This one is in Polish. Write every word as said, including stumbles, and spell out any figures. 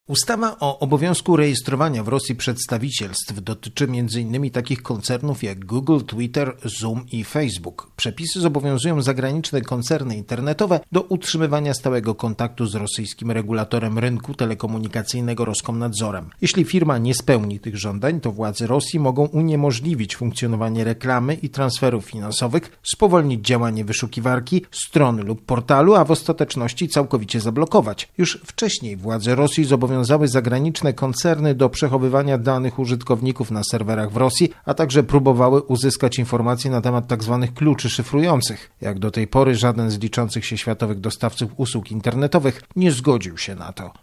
Ustawa o obowiązku rejestrowania w Rosji przedstawicielstw dotyczy między innymi takich koncernów jak Google, Twitter, Zoom i Facebook. Przepisy zobowiązują zagraniczne koncerny internetowe do utrzymywania stałego kontaktu z rosyjskim regulatorem rynku telekomunikacyjnego Roskomnadzorem. Jeśli firma nie spełni tych żądań, to władze Rosji mogą uniemożliwić funkcjonowanie reklamy i transferów finansowych, spowolnić działanie wyszukiwarki, strony lub portalu, a w ostateczności całkowicie zablokować. Już wcześniej władze Rosji zobowiązały zagraniczne koncerny do przechowywania danych użytkowników na serwerach w Rosji, a także próbowały uzyskać informacje na temat tzw. kluczy szyfrujących. Jak do tej pory żaden z liczących się światowych dostawców usług internetowych nie zgodził się na to.